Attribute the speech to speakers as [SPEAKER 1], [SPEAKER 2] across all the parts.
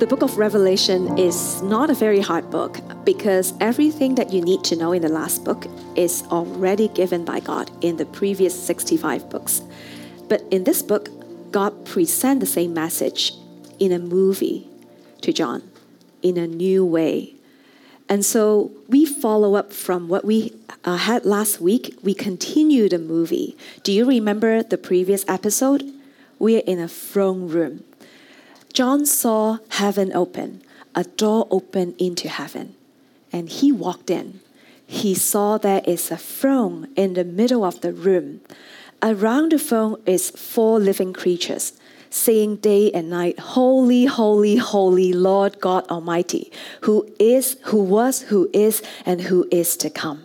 [SPEAKER 1] The book of Revelation is not a very hard book because everything that you need to know in the last book is already given by God in the previous 65 books. But in this book, God presents the same message in a movie to John in a new way. And so we follow up from what we had last week. We continue the movie. Do you remember the previous episode? We are in a throne room. John saw heaven open, a door open into heaven, and he walked in. He saw there is a throne in the middle of the room. Around the throne is 4 living creatures, saying day and night, "Holy, holy, holy Lord God Almighty, who is, who was, who is, and who is to come."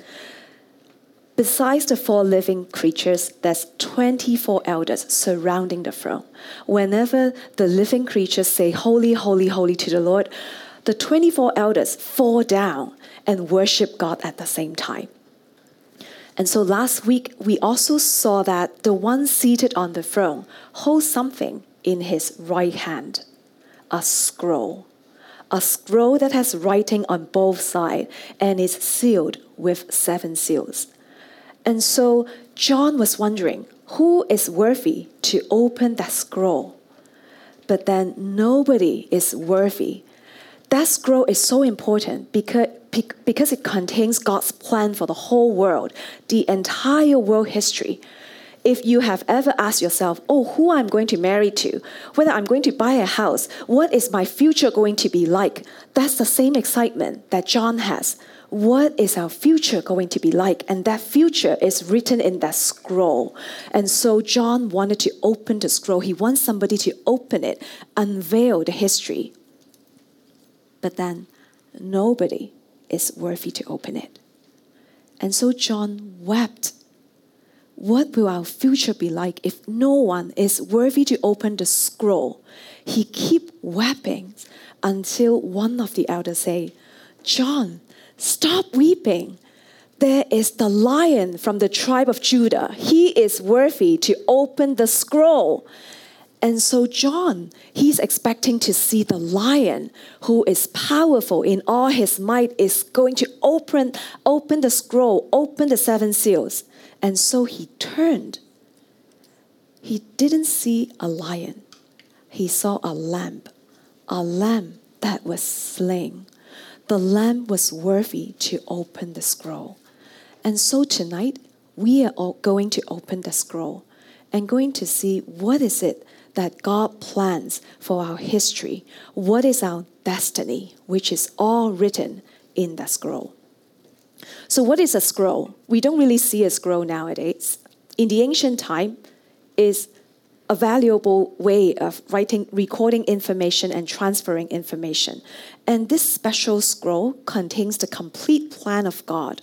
[SPEAKER 1] Besides the 4 living creatures, there's 24 elders surrounding the throne. Whenever the living creatures say, "Holy, holy, holy" to the Lord, the 24 elders fall down and worship God at the same time. And so last week, we also saw that the one seated on the throne holds something in his right hand, a scroll that has writing on both sides and is sealed with 7 seals. And so John was wondering, who is worthy to open that scroll? But then nobody is worthy. That scroll is so important because it contains God's plan for the whole world, the entire world history. If you have ever asked yourself, who I'm going to marry to, whether I'm going to buy a house, what is my future going to be like? That's the same excitement that John has. What is our future going to be like? And that future is written in that scroll. And so John wanted to open the scroll. He wants somebody to open it, unveil the history. But then nobody is worthy to open it. And so John wept. What will our future be like if no one is worthy to open the scroll? He kept weeping until one of the elders say, "John, stop weeping. There is the Lion from the tribe of Judah. He is worthy to open the scroll." And so John, he's expecting to see the Lion who is powerful in all his might is going to open the scroll, open the 7 seals. And so he turned. He didn't see a lion. He saw a lamb that was slain. The Lamb was worthy to open the scroll. And so tonight, we are all going to open the scroll and going to see what is it that God plans for our history. What is our destiny, which is all written in the scroll. So what is a scroll? We don't really see a scroll nowadays. In the ancient time, is a valuable way of recording information and transferring information. And this special scroll contains the complete plan of God.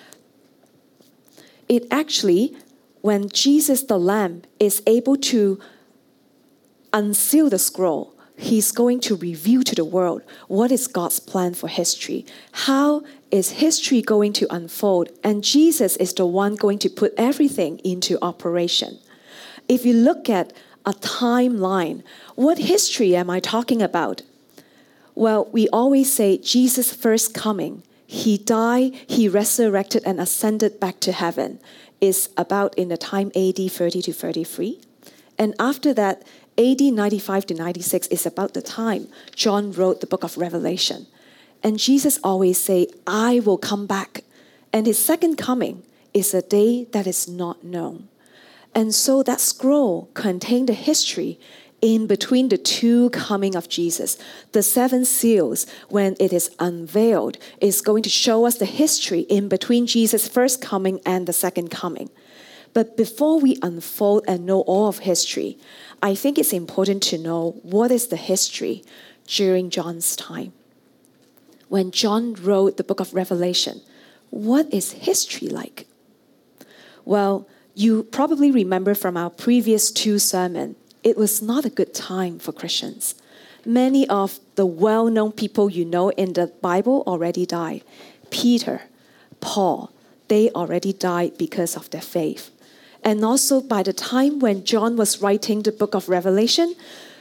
[SPEAKER 1] It actually, when Jesus the Lamb is able to unseal the scroll, he's going to reveal to the world what is God's plan for history. How is history going to unfold? And Jesus is the one going to put everything into operation. If you look at a timeline, what history am I talking about? Well, we always say Jesus' first coming. He died, he resurrected and ascended back to heaven is about in the time AD 30 to 33. And after that, AD 95 to 96 is about the time John wrote the book of Revelation. And Jesus always say, "I will come back." And his second coming is a day that is not known. And so that scroll contained the history in between the 2 coming of Jesus. The 7 seals, when it is unveiled, is going to show us the history in between Jesus' first coming and the second coming. But before we unfold and know all of history, I think it's important to know what is the history during John's time. When John wrote the book of Revelation, what is history like? Well, you probably remember from our previous 2 sermons, it was not a good time for Christians. Many of the well-known people you know in the Bible already died. Peter, Paul, they already died because of their faith. And also by the time when John was writing the book of Revelation,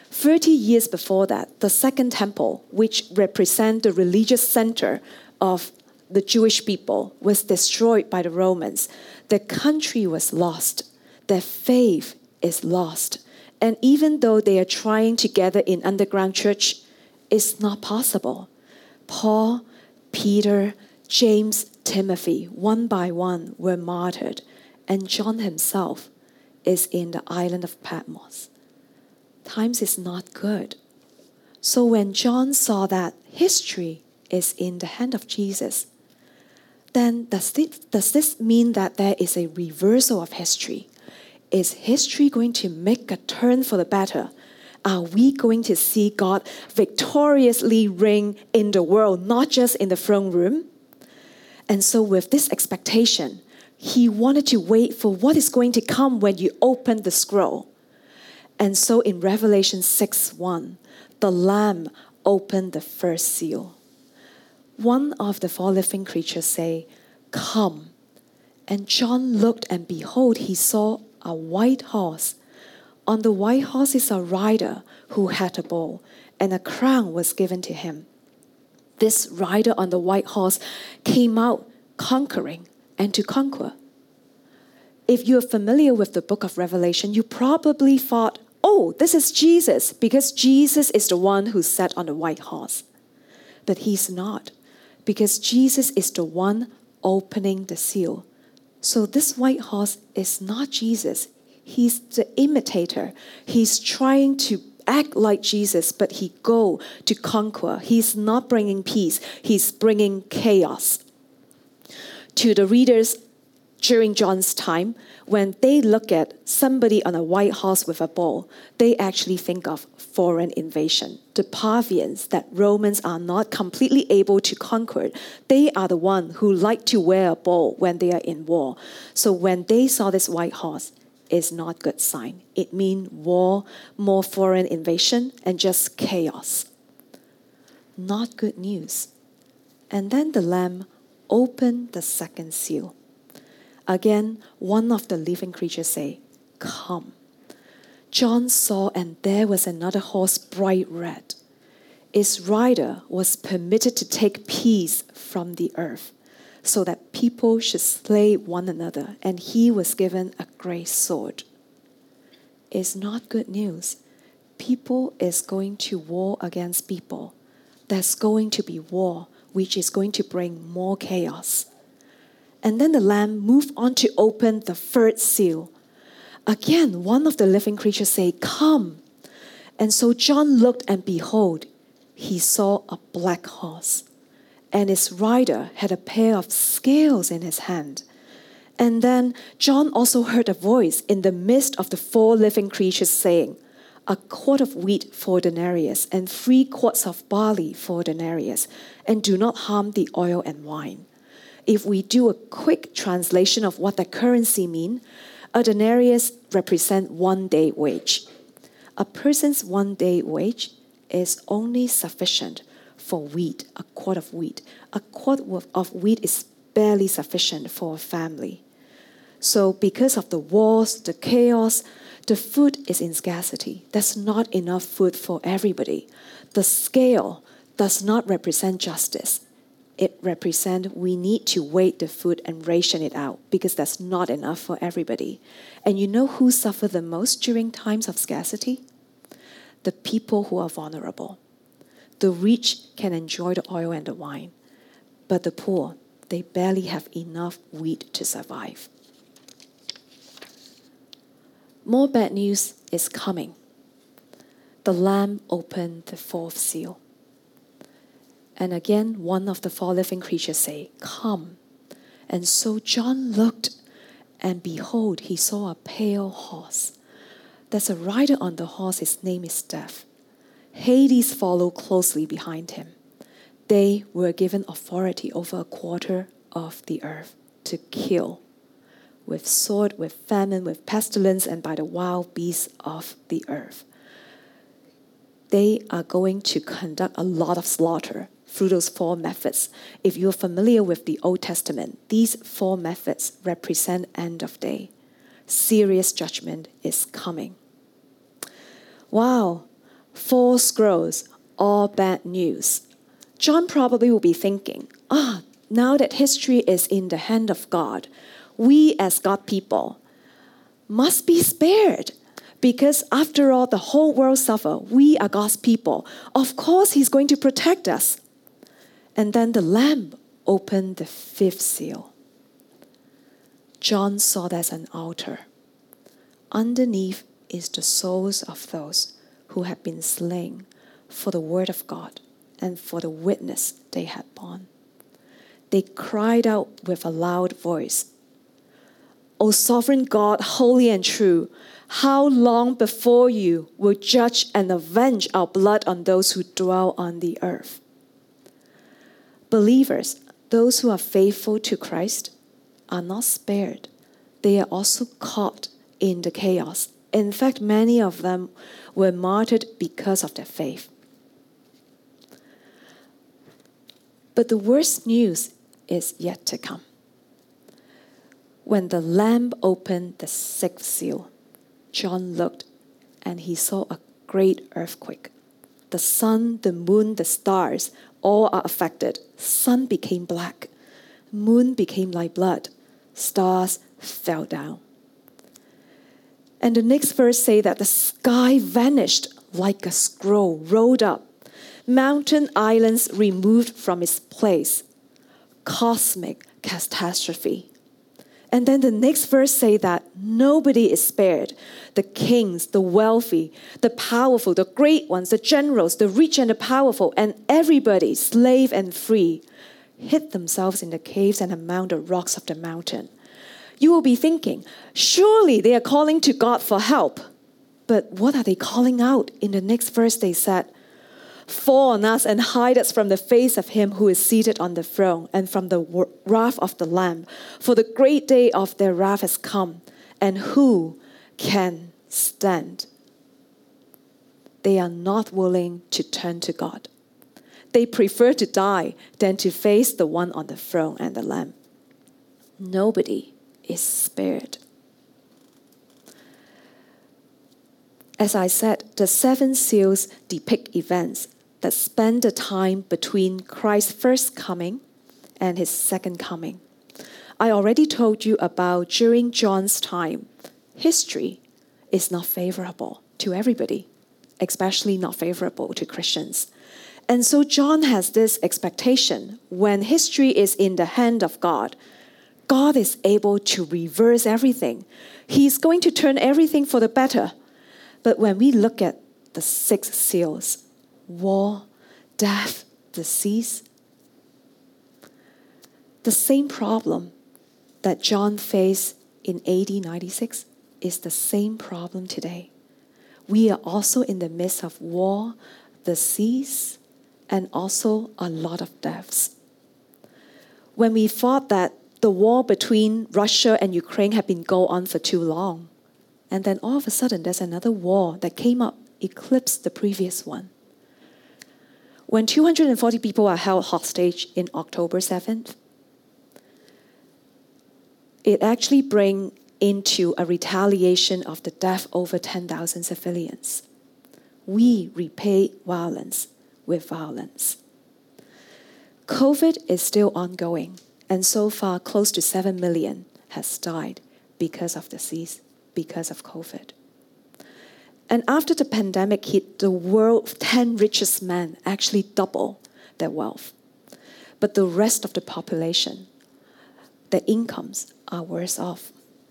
[SPEAKER 1] 30 years before that, the Second Temple, which represents the religious center of the Jewish people, was destroyed by the Romans. The country was lost. Their faith is lost. And even though they are trying to gather in underground church, it's not possible. Paul, Peter, James, Timothy, one by one were martyred. And John himself is in the island of Patmos. Times is not good. So when John saw that history is in the hand of Jesus, then does this mean that there is a reversal of history? Is history going to make a turn for the better? Are we going to see God victoriously reign in the world, not just in the throne room? And so with this expectation, he wanted to wait for what is going to come when you open the scroll. And so in Revelation 6:1, the Lamb opened the first seal. One of the 4 living creatures say, "Come." And John looked, and behold, he saw a white horse. On the white horse is a rider who had a bow, and a crown was given to him. This rider on the white horse came out conquering and to conquer. If you're familiar with the book of Revelation, you probably thought, oh, this is Jesus, because Jesus is the one who sat on the white horse. But he's not, because Jesus is the one opening the seal. So this white horse is not Jesus. He's the imitator. He's trying to act like Jesus, but he go to conquer. He's not bringing peace. He's bringing chaos. To the readers during John's time, when they look at somebody on a white horse with a bow, they actually think of foreign invasion. The Parthians that Romans are not completely able to conquer, they are the one who like to wear a bow when they are in war. So when they saw this white horse, it's not a good sign. It means war, more foreign invasion, and just chaos. Not good news. And then the Lamb opened the second seal. Again, one of the living creatures say, "Come." John saw, and there was another horse bright red. Its rider was permitted to take peace from the earth, so that people should slay one another, and he was given a great sword. It's not good news. People is going to war against people. There's going to be war, which is going to bring more chaos. And then the Lamb moved on to open the third seal. Again, one of the living creatures say, "Come." And so John looked, and behold, he saw a black horse, and its rider had a pair of scales in his hand. And then John also heard a voice in the midst of the 4 living creatures saying, "A quart of wheat for denarius, and 3 quarts of barley for denarius, and do not harm the oil and wine." If we do a quick translation of what the currency means, a denarius represents 1 day wage. A person's 1 day wage is only sufficient for wheat, a quart of wheat. A quart of wheat is barely sufficient for a family. So because of the wars, the chaos, the food is in scarcity. There's not enough food for everybody. The scale does not represent justice. It represents we need to weigh the food and ration it out because that's not enough for everybody. And you know who suffer the most during times of scarcity? The people who are vulnerable. The rich can enjoy the oil and the wine, but the poor, they barely have enough wheat to survive. More bad news is coming. The Lamb opened the 4th seal. And again, one of the 4 living creatures say, "Come." And so John looked, and behold, he saw a pale horse. There's a rider on the horse, his name is Death. Hades followed closely behind him. They were given authority over a quarter of the earth to kill, with sword, with famine, with pestilence, and by the wild beasts of the earth. They are going to conduct a lot of slaughter through those 4 methods. If you're familiar with the Old Testament, these 4 methods represent end of day. Serious judgment is coming. Wow, 4 scrolls, all bad news. John probably will be thinking, now that history is in the hand of God, we as God people must be spared. Because after all, the whole world suffer. We are God's people. Of course, he's going to protect us. And then the Lamb opened the 5th seal. John saw that as an altar. Underneath is the souls of those who had been slain for the word of God and for the witness they had borne. They cried out with a loud voice, O sovereign God, holy and true, how long before you will judge and avenge our blood on those who dwell on the earth? Believers, those who are faithful to Christ, are not spared. They are also caught in the chaos. In fact, many of them were martyred because of their faith. But the worst news is yet to come. When the Lamb opened the 6th seal, John looked and he saw a great earthquake. The sun, the moon, the stars, all are affected. Sun became black. Moon became like blood. Stars fell down. And the next verse say that the sky vanished like a scroll rolled up. Mountain islands removed from its place. Cosmic catastrophe. And then the next verse say that nobody is spared. The kings, the wealthy, the powerful, the great ones, the generals, the rich and the powerful, and everybody, slave and free, hid themselves in the caves and among the rocks of the mountain. You will be thinking, surely they are calling to God for help. But what are they calling out? In the next verse they said, fall on us and hide us from the face of him who is seated on the throne and from the wrath of the Lamb. For the great day of their wrath has come, and who can stand? They are not willing to turn to God. They prefer to die than to face the one on the throne and the Lamb. Nobody is spared. As I said, the 7 seals depict events that span the time between Christ's first coming and his second coming. I already told you about during John's time, history is not favorable to everybody, especially not favorable to Christians. And so John has this expectation: when history is in the hand of God, God is able to reverse everything. He's going to turn everything for the better. But when we look at the 6 seals, war, death, disease, the same problem that John faced in AD 96 is the same problem today. We are also in the midst of war, disease, and also a lot of deaths. When we thought that the war between Russia and Ukraine had been going on for too long, and then all of a sudden there's another war that came up, eclipsed the previous one. When 240 people are held hostage in October 7th, it actually brings into a retaliation of the death over 10,000 civilians. We repay violence with violence. COVID is still ongoing, and so far close to 7 million has died because of disease, because of COVID. And after the pandemic hit, the world's 10 richest men actually double their wealth. But the rest of the population, their incomes are worse off.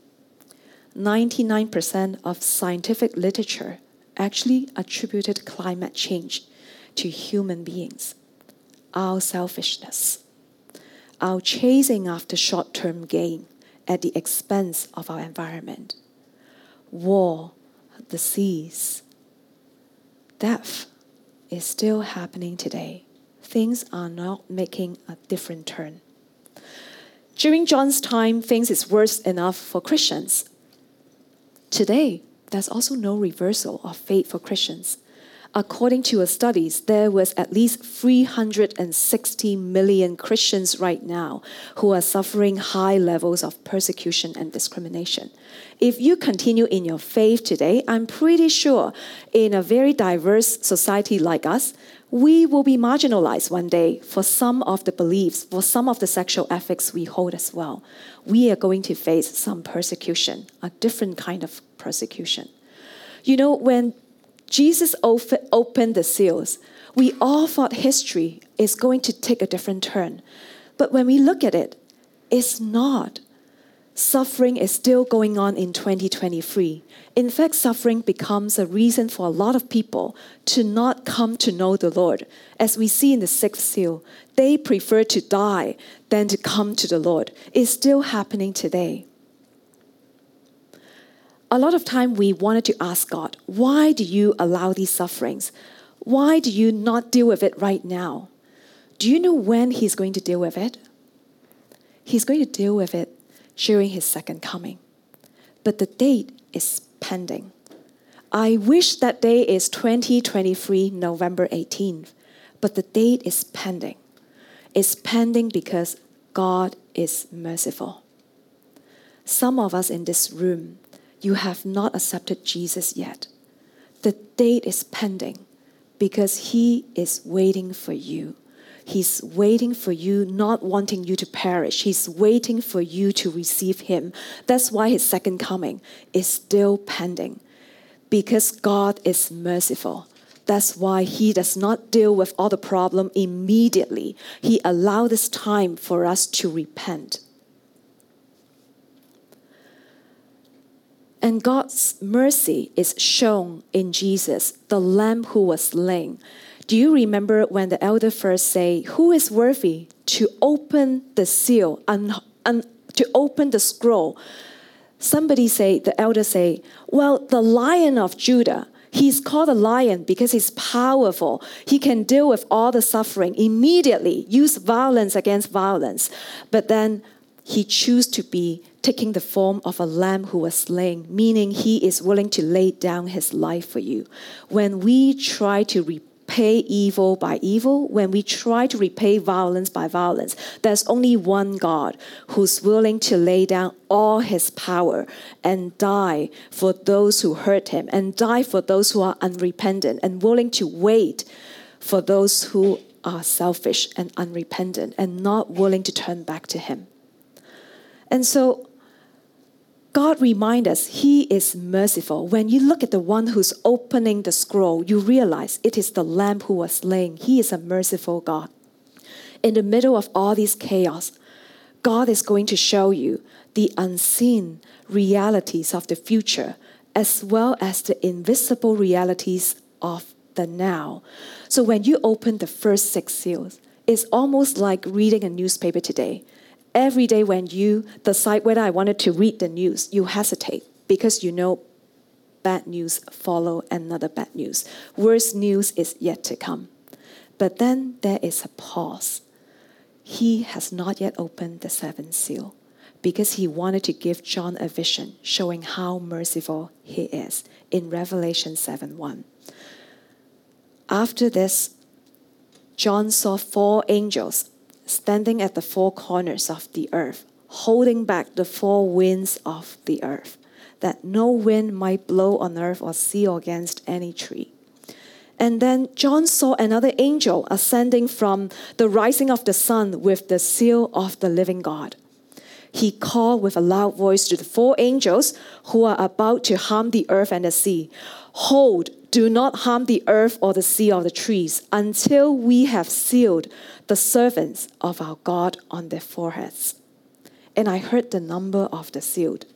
[SPEAKER 1] 99% of scientific literature actually attributed climate change to human beings. Our selfishness, our chasing after short-term gain at the expense of our environment. War, disease, death is still happening today. Things are not making a different turn. During John's time, things is worse enough for Christians. Today, there's also no reversal of fate for Christians. according to a studies, there was at least 360 million Christians right now who are suffering high levels of persecution and discrimination. If you continue in your faith today, I'm pretty sure in a very diverse society like us, we will be marginalized one day for some of the beliefs, for some of the sexual ethics we hold as well. We are going to face some persecution, a different kind of persecution. You know, when Jesus opened the seals, we all thought history is going to take a different turn. But when we look at it, it's not. Suffering is still going on in 2023. In fact, suffering becomes a reason for a lot of people to not come to know the Lord. As we see in the sixth seal, they prefer to die than to come to the Lord. It's still happening today. A lot of time we wanted to ask God, why do you allow these sufferings? Why do you not deal with it right now? Do you know when He's going to deal with it? He's going to deal with it during His second coming. But the date is pending. I wish that day is 2023, November 18th, but the date is pending. It's pending because God is merciful. Some of us in this room, you have not accepted Jesus yet. The date is pending because He is waiting for you. He's waiting for you, not wanting you to perish. He's waiting for you to receive Him. That's why His second coming is still pending, because God is merciful. That's why He does not deal with all the problem immediately. He allowed this time for us to repent. And God's mercy is shown in Jesus, the Lamb who was slain. Do you remember when the elder first say, who is worthy to open the seal and to open the scroll? Somebody say, the elder say, well, the Lion of Judah. He's called a lion because he's powerful. He can deal with all the suffering immediately, use violence against violence. But then He chose to be taking the form of a lamb who was slain, meaning He is willing to lay down His life for you. When we try to repay evil by evil, when we try to repay violence by violence, there's only one God who's willing to lay down all His power and die for those who hurt Him, and die for those who are unrepentant, and willing to wait for those who are selfish and unrepentant and not willing to turn back to Him. And so God reminds us He is merciful. When you look at the one who's opening the scroll, you realize it is the Lamb who was slain. He is a merciful God. In the middle of all this chaos, God is going to show you the unseen realities of the future, as well as the invisible realities of the now. So when you open the first 6 seals, it's almost like reading a newspaper today. Every day when you decide whether I wanted to read the news, you hesitate because you know bad news follow another bad news. Worse news is yet to come. But then there is a pause. He has not yet opened the 7th seal because He wanted to give John a vision showing how merciful He is in Revelation 7:1. After this, John saw 4 angels standing at the 4 corners of the earth, holding back the 4 winds of the earth, that no wind might blow on earth or sea or against any tree. And then John saw another angel ascending from the rising of the sun with the seal of the living God. He called with a loud voice to the 4 angels who are about to harm the earth and the sea. Hold, do not harm the earth or the sea or the trees until we have sealed the servants of our God on their foreheads. And I heard the number of the sealed,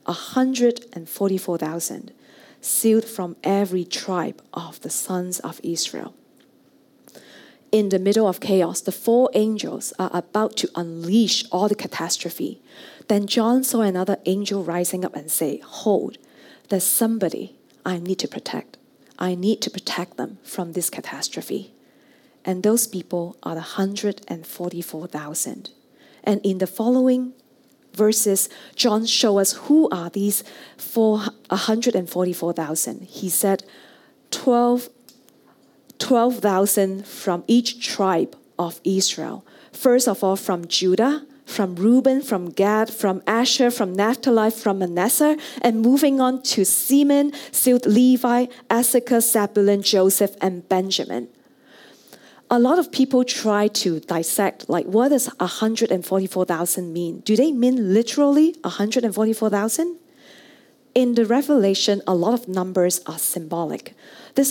[SPEAKER 1] 144,000, sealed from every tribe of the sons of Israel. In the middle of chaos, the 4 angels are about to unleash all the catastrophe. Then John saw another angel rising up and say, hold, there's somebody I need to protect. I need to protect them from this catastrophe. And those people are the 144,000. And in the following verses, John shows us who are these 144,000. He said 12 12,000 from each tribe of Israel. First of all, from Judah, from Reuben, from Gad, from Asher, from Naphtali, from Manasseh, and moving on to Simeon, Levi, Issachar, Zebulun, Joseph, and Benjamin. A lot of people try to dissect, like, what does 144,000 mean? Do they mean literally 144,000? In the Revelation, a lot of numbers are symbolic. This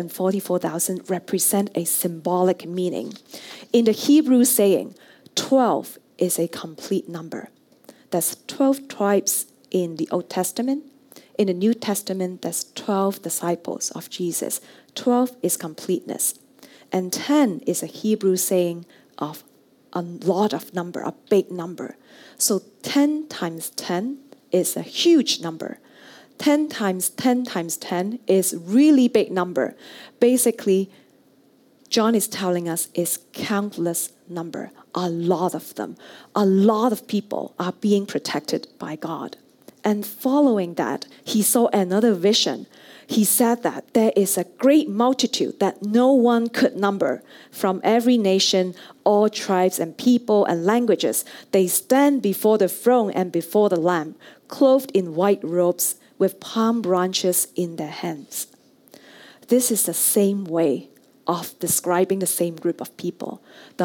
[SPEAKER 1] 144,000 represent a symbolic meaning. In the Hebrew saying, 12 is a complete number. There's 12 tribes in the Old Testament. In the New Testament, there's 12 disciples of Jesus. 12 is completeness. And 10 is a Hebrew saying of a lot of number, a big number. So 10 times 10 is a huge number. 10 times 10 times 10 is really big number. Basically, John is telling us is countless number, a lot of them. A lot of people are being protected by God. And following that, he saw another vision. He said that there is a great multitude that no one could number from every nation, all tribes and people and languages. They stand before the throne and before the Lamb, clothed in white robes with palm branches in their hands. This is the same way of describing the same group of people. The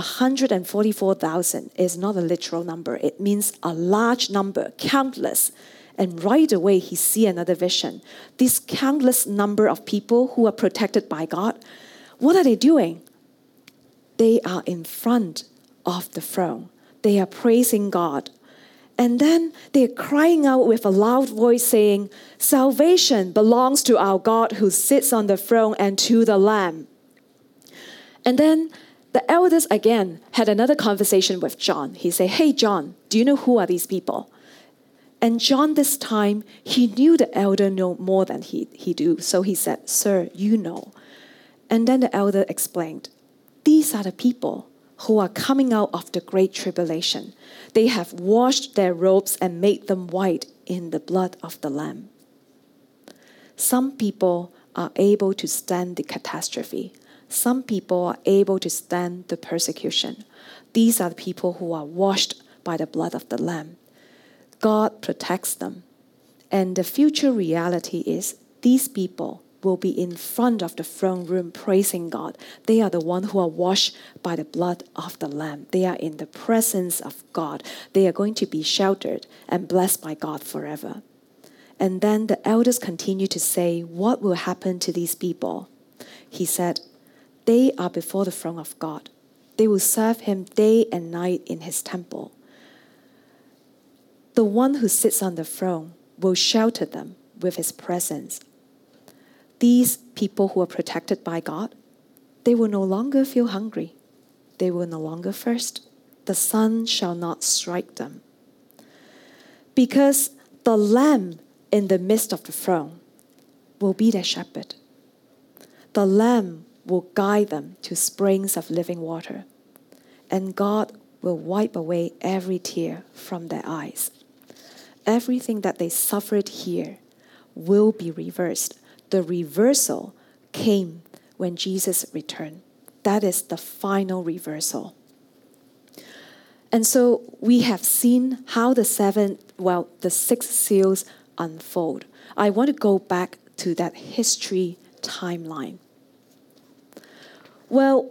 [SPEAKER 1] 144,000 is not a literal number. It means a large number, countless. And right away, he sees another vision. This countless number of people who are protected by God, what are they doing? They are in front of the throne. They are praising God. And then they're crying out with a loud voice saying, "Salvation belongs to our God who sits on the throne and to the Lamb." And then the elders again had another conversation with John. He said, "Hey, John, do you know who are these people?" And John this time, he knew the elder know more than he do. So he said, "Sir, you know." And then the elder explained, "These are the people who are coming out of the great tribulation. They have washed their robes and made them white in the blood of the Lamb." Some people are able to stand the catastrophe. Some people are able to stand the persecution. These are the people who are washed by the blood of the Lamb. God protects them. And the future reality is these people will be in front of the throne room praising God. They are the ones who are washed by the blood of the Lamb. They are in the presence of God. They are going to be sheltered and blessed by God forever. And then the elders continue to say, what will happen to these people? He said, they are before the throne of God. They will serve him day and night in his temple. The one who sits on the throne will shelter them with his presence. These people who are protected by God, they will no longer feel hungry. They will no longer thirst. The sun shall not strike them. Because the Lamb in the midst of the throne will be their shepherd. The Lamb will guide them to springs of living water. And God will wipe away every tear from their eyes. Everything that they suffered here will be reversed. The reversal came when Jesus returned. That is the final reversal. And so we have seen how the six seals unfold. I want to go back to that history timeline. Well,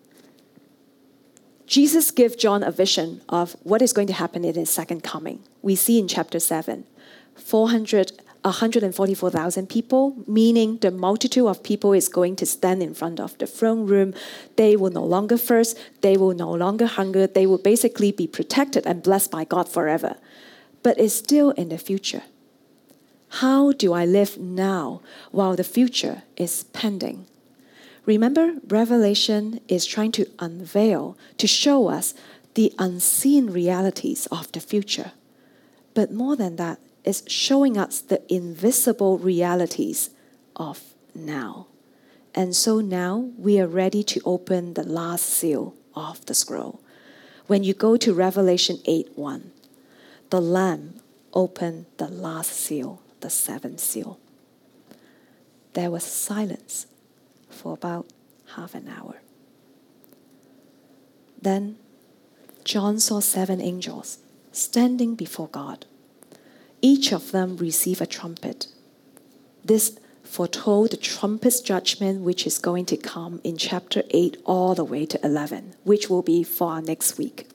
[SPEAKER 1] Jesus gave John a vision of what is going to happen in his second coming. We see in chapter 7, 144,000 people, meaning the multitude of people is going to stand in front of the throne room. They will no longer thirst. They will no longer hunger. They will basically be protected and blessed by God forever. But it's still in the future. How do I live now while the future is pending? Remember, Revelation is trying to unveil, to show us the unseen realities of the future. But more than that, it's showing us the invisible realities of now. And so now we are ready to open the last seal of the scroll. When you go to Revelation 8:1, the Lamb opened the last seal, the seventh seal. There was silence for about half an hour. Then John saw 7 angels standing before God. Each of them received a trumpet. This foretold the trumpet's judgment which is going to come in chapter 8 all the way to 11, which will be for our next week.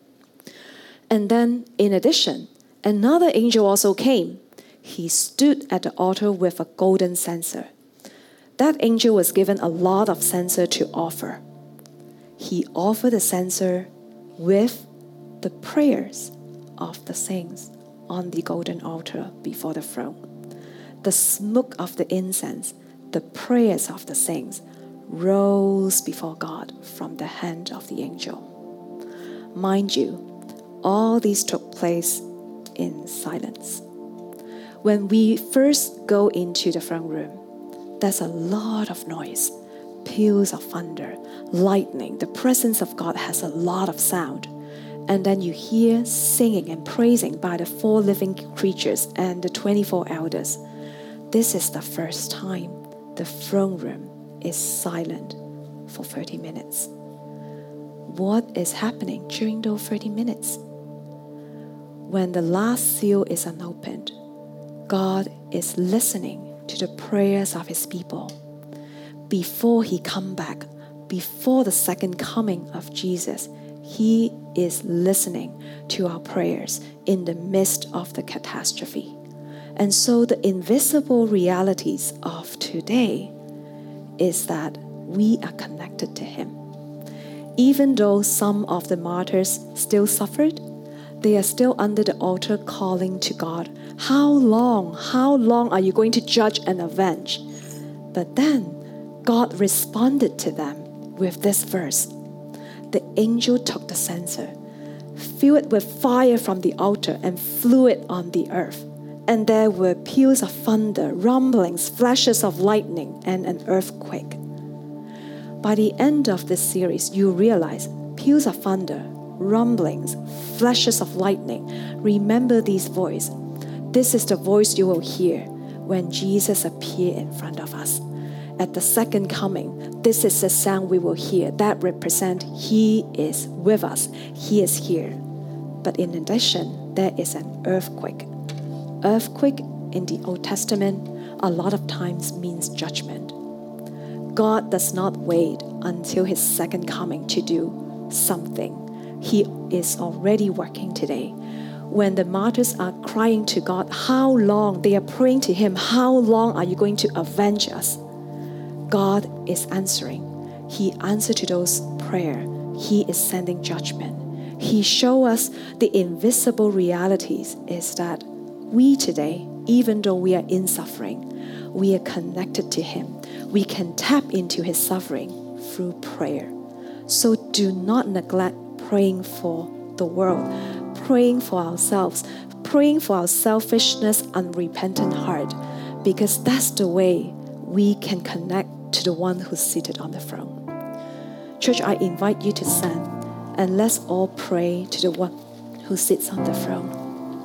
[SPEAKER 1] And then, in addition, another angel also came. He stood at the altar with a golden censer. That angel was given a lot of censer to offer. He offered the censer with the prayers of the saints on the golden altar before the throne. The smoke of the incense, the prayers of the saints, rose before God from the hand of the angel. Mind you, all these took place in silence. When we first go into the front room, there's a lot of noise, peals of thunder, lightning. The presence of God has a lot of sound. And then you hear singing and praising by the 4 living creatures and the 24 elders. This is the first time the throne room is silent for 30 minutes. What is happening during those 30 minutes? When the last seal is unopened, God is listening to the prayers of his people. Before he comes back, before the second coming of Jesus, he is listening to our prayers in the midst of the catastrophe. And so the invisible realities of today is that we are connected to him. Even though some of the martyrs still suffered, they are still under the altar calling to God, how long are you going to judge and avenge? But then God responded to them with this verse. The angel took the censer, filled it with fire from the altar, and threw it on the earth. And there were peals of thunder, rumblings, flashes of lightning, and an earthquake. By the end of this series, you realize peals of thunder, rumblings, flashes of lightning. Remember these voices. This is the voice you will hear when Jesus appears in front of us. At the second coming, this is the sound we will hear that represents he is with us. He is here. But in addition, there is an earthquake. Earthquake in the Old Testament a lot of times means judgment. God does not wait until his second coming to do something. He is already working today. When the martyrs are crying to God, how long? They are praying to him, how long are you going to avenge us? God is answering. He answered to those prayers. He is sending judgment. He shows us the invisible realities is that we today, even though we are in suffering, we are connected to him. We can tap into his suffering through prayer. So do not neglect praying for the world, praying for ourselves, praying for our selfishness, unrepentant heart, because that's the way we can connect to the one who's seated on the throne. Church, I invite you to stand and let's all pray to the one who sits on the throne.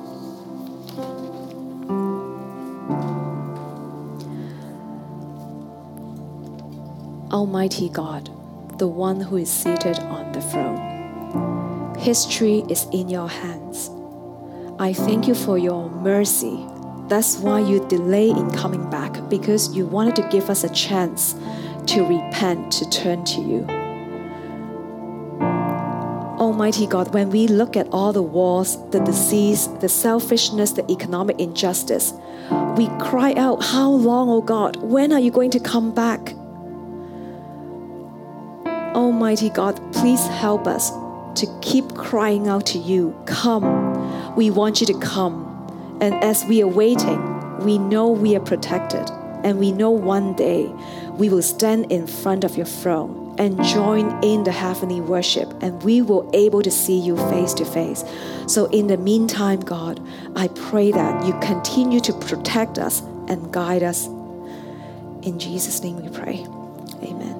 [SPEAKER 1] Almighty God, the one who is seated on the throne. History is in your hands. I thank you for your mercy. That's why you delay in coming back, because you wanted to give us a chance to repent, to turn to you. Almighty God, when we look at all the wars, the disease, the selfishness, the economic injustice, we cry out, how long, oh God? When are you going to come back? Almighty God, please help us to keep crying out to you. Come. We want you to come. And as we are waiting, we know we are protected. And we know one day we will stand in front of your throne and join in the heavenly worship. And we will be able to see you face to face. So in the meantime, God, I pray that you continue to protect us and guide us. In Jesus' name we pray. Amen.